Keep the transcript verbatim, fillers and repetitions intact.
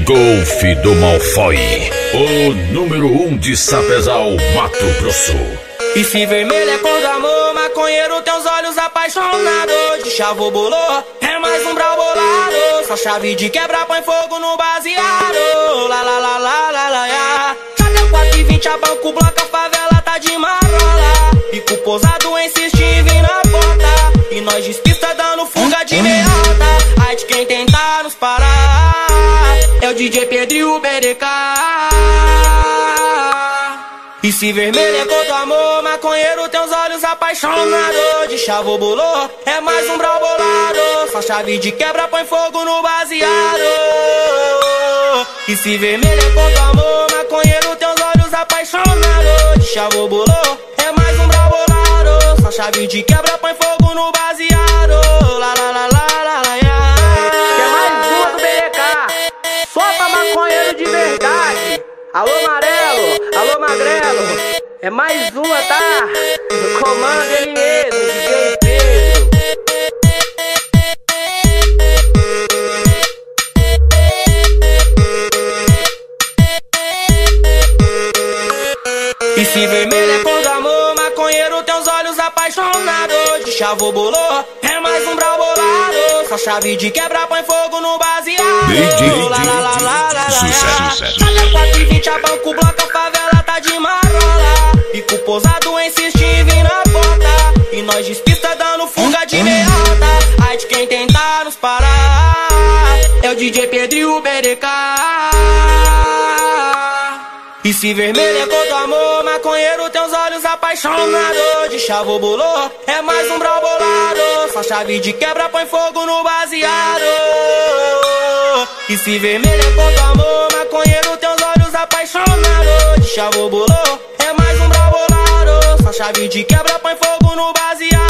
Golf do Malfoy, o número um de Sapezal, Mato Grosso. E se vermelho é cor do amor, maconheiro tem os olhos apaixonados. De chavo bolô, é mais um brau bolado. Só chave de quebra põe fogo no baseado. La la la la la la ya. Cadê o quatro e vinte, a banco bloca, a favela tá de marola. Pico posado insiste em vir na porta. E nós despista dando fuga de meia alta. Ai de quem tentar nos parar é o D J Pedro e o B D K. E se vermelho é cor do amor, maconheiro tem os olhos apaixonados. De chavo bolô, é mais um brau bolado. Só chave de quebra põe fogo no baseado. E se vermelho é cor do amor, maconheiro tem os olhos apaixonados. De chavo bolô, é mais um brau bolado. Só chave de quebra põe fogo no baseado. La la la la la la ya. Que é mais uma do B D K, só pra maconheiro de verdade. Alô Amarelo, alô Magrelo, é mais uma, tá? No comando ele mesmo, D J Pedro. E se vermelho é cor do amor, maconheiro tem os olhos apaixonados. De chavo bolô, é mais um brau bolado. Só chave de quebra põe fogo no baseado. La la la la la la. Cada quatro e vinte, a banco bloca, a favela tá de marola. Pico posado insiste em vir na porta. E nós despista dando fuga de meia alta. Ai de quem tentar nos parar é o D J Pedro e o B D K. E se vermelho é cor do amor, maconheiro tem os olhos apaixonados. De chavo bolô, é mais um brau bolado. Só chave de quebra põe fogo no baseado. E se vermelho é cor do amor, maconheiro tem os olhos apaixonados. De chavo bolô, é mais um brau bolado. Só chave de quebra põe fogo no baseado.